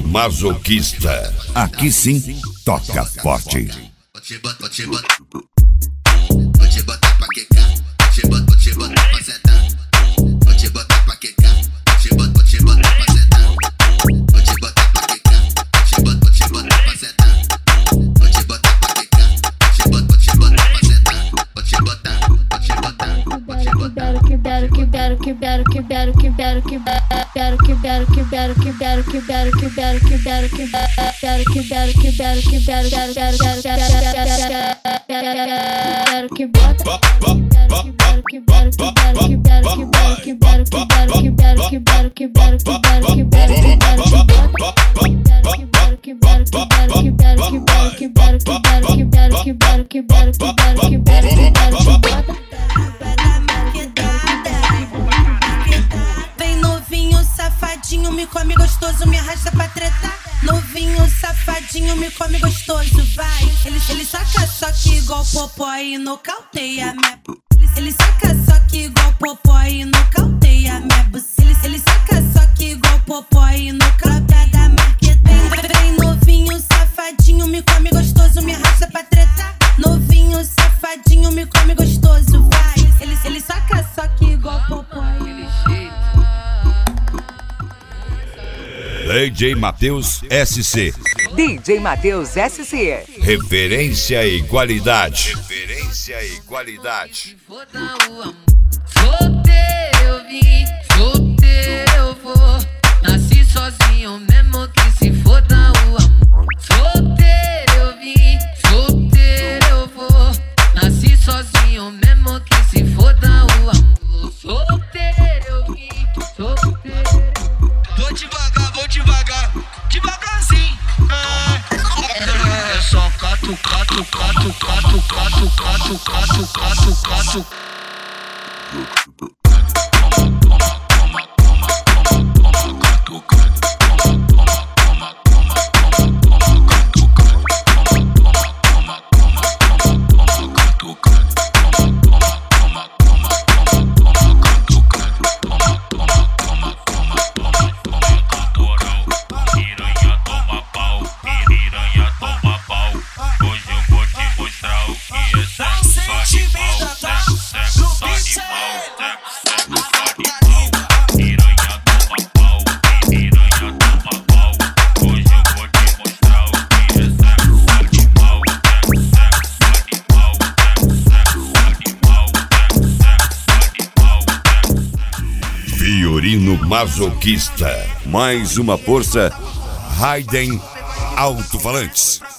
Masoquista. Aqui sim, toca forte. Vou te botar pra quecar, vou te botar pra sentar. Vou te botar pra quecar, vou te botar pra sentar. Vou te botar pra quecar, vou te botar pra sentar. Vou te botar pra quecar, vou te botar pra sentar. Vou te botar. Vem novinho, safadinho, me come gostoso, me arrasta pra tretar. Novinho, safadinho, me come gostoso, vai. Ele saca só que igual popó e nocauteia minha. Ele saca só que igual popó e nocauteia minha buceta. Ele saca só que igual popó e nocauteia da marqueta. Vem novinho, safadinho, me come gostoso, me arrasta pra tretar. Novinho, safadinho, me come gostoso, vai. Ele saca só que igual popó e DJ Matheus SC. DJ Matheus SC. Referência e qualidade. Referência e qualidade. Solteiro eu vim, solteiro eu vou. Nasci sozinho mesmo que se foda o amor. Solteiro eu vim, solteiro eu vou. Nasci sozinho mesmo que se foda o amor. Solteiro eu vim, solteiro. Vou devagar, devagarzinho. É só cato. Fiorino Masoquista. Mais uma força. Raiden Alto-Falantes.